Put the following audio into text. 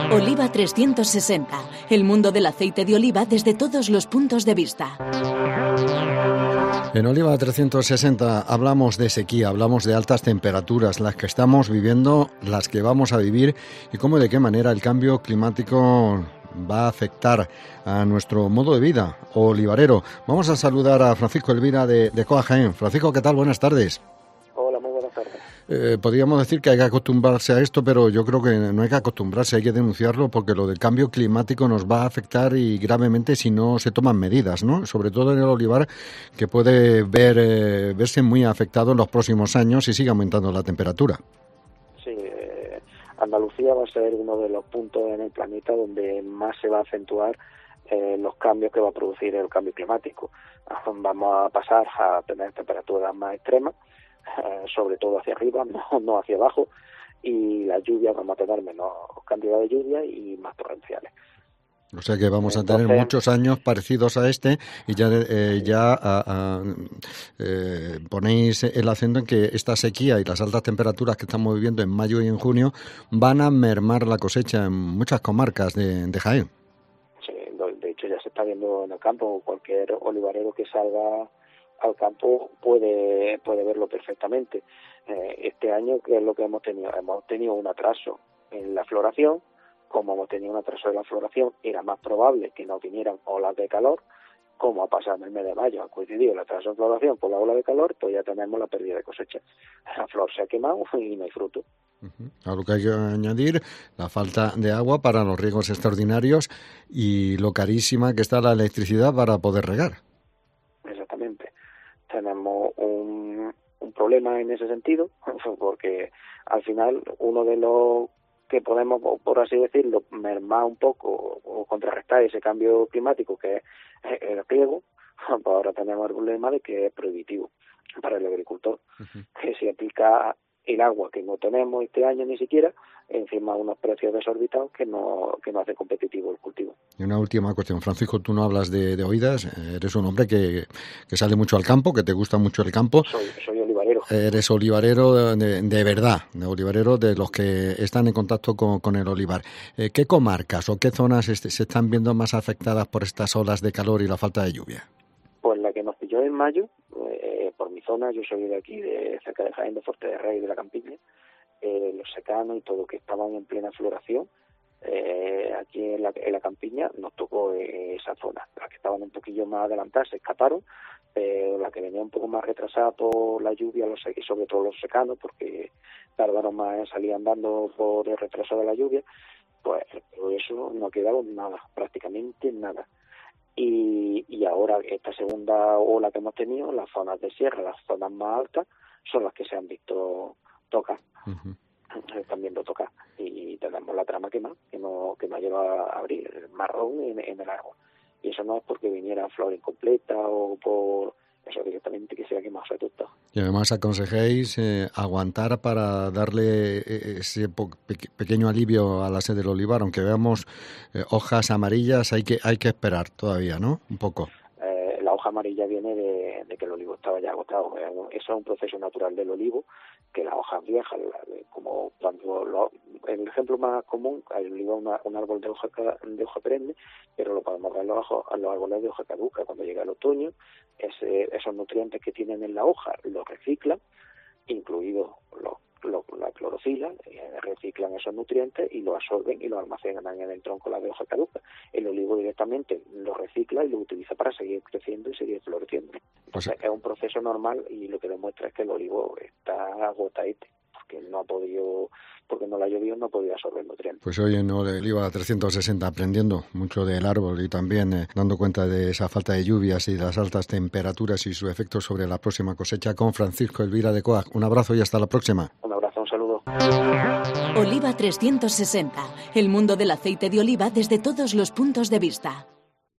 Oliva 360, el mundo del aceite de oliva desde todos los puntos de vista. En Oliva 360 hablamos de sequía, hablamos de altas temperaturas, las que estamos viviendo, las que vamos a vivir y cómo y de qué manera el cambio climático va a afectar a nuestro modo de vida olivarero. Vamos a saludar a Francisco Elvira de COAG Jaén. Francisco, ¿qué tal? Buenas tardes. Hola, muy buenas tardes. Podríamos decir que hay que acostumbrarse a esto, pero yo creo que no hay que acostumbrarse, hay que denunciarlo porque lo del cambio climático nos va a afectar y gravemente si no se toman medidas, ¿no? Sobre todo en el olivar, que puede verse muy afectado en los próximos años si sigue aumentando la temperatura. Sí, Andalucía va a ser uno de los puntos en el planeta donde más se va a acentuar los cambios que va a producir el cambio climático. Vamos a pasar a tener temperaturas más extremas, sobre todo hacia arriba, no hacia abajo, y las lluvias vamos a tener menos cantidad de lluvia y más torrenciales. O sea que vamos a tener muchos años parecidos a este y ponéis el acento en que esta sequía y las altas temperaturas que estamos viviendo en mayo y en junio van a mermar la cosecha en muchas comarcas de Jaén. Sí, de hecho ya se está viendo en el campo. Cualquier olivarero que salga al campo puede verlo perfectamente. Este año, ¿qué es lo que hemos tenido? Hemos tenido un atraso en la floración. Como hemos tenido un atraso en la floración, era más probable que no vinieran olas de calor. Como ha pasado en el mes de mayo, ha coincidido el atraso en floración por la ola de calor, pues ya tenemos la pérdida de cosecha. La flor se ha quemado y no hay fruto. A lo que hay que añadir la falta de agua para los riegos extraordinarios y lo carísima que está la electricidad para poder regar. Exactamente. Tenemos un problema en ese sentido, porque al final uno de los que podemos, por así decirlo, mermar un poco o contrarrestar ese cambio climático que es el riego, pues ahora tenemos el problema de que es prohibitivo para el agricultor, que se aplica el agua que no tenemos este año ni siquiera, encima de unos precios desorbitados que no hace competitivo el cultivo. Y una última cuestión, Francisco, tú no hablas de oídas, eres un hombre que sale mucho al campo, que te gusta mucho el campo. Soy olivarero. Eres olivarero de verdad, de olivarero de los que están en contacto con el olivar. ¿Qué comarcas o qué zonas se están viendo más afectadas por estas olas de calor y la falta de lluvia? Pues la que nos pilló en mayo, por mi zona, yo soy de aquí, cerca de Jaén, de Forte de Rey, de la Campiña, los secanos y todo que estaban en plena floración, aquí en la Campiña nos tocó esa zona. Las que estaban un poquillo más adelantadas se escaparon, pero la que venía un poco más retrasada por la lluvia y sobre todo los secanos, porque tardaron más en salir andando por el retraso de la lluvia, pues por eso no ha quedado nada, prácticamente nada. Y ahora esta segunda ola que hemos tenido, las zonas de sierra, las zonas más altas, son las que se han visto tocar. Se están viendo tocar. Y tenemos la trama que nos ha llevado a abrir el marrón en el árbol. Y eso no es porque viniera flor incompleta o por eso directamente que se ha quemado todo. Y además aconsejáis aguantar para darle ese pequeño alivio a la sed del olivar, aunque veamos hojas amarillas, hay que esperar todavía, ¿no? Un poco. La hoja amarilla viene de que el olivo estaba ya agotado. Eso es un proceso natural del olivo, que las hojas viejas, como cuando el ejemplo más común, el olivo es un árbol de hoja perenne, pero lo podemos ver a los árboles de hoja caduca. Cuando llega el otoño, esos nutrientes que tienen en la hoja los reciclan, incluidos la clorofila, reciclan esos nutrientes y los absorben y los almacenan en el tronco de hoja caduca. El olivo directamente lo recicla y lo utiliza para seguir creciendo y seguir floreciendo. Entonces es un proceso normal y lo que demuestra es que el olivo está agotadito, porque no la llovió, no ha podido absorber nutrientes. Pues hoy en Oliva 360 aprendiendo mucho del árbol y también dando cuenta de esa falta de lluvias y de las altas temperaturas y su efecto sobre la próxima cosecha con Francisco Elvira de COAG. Un abrazo y hasta la próxima. Un abrazo, un saludo. Oliva 360, el mundo del aceite de oliva desde todos los puntos de vista.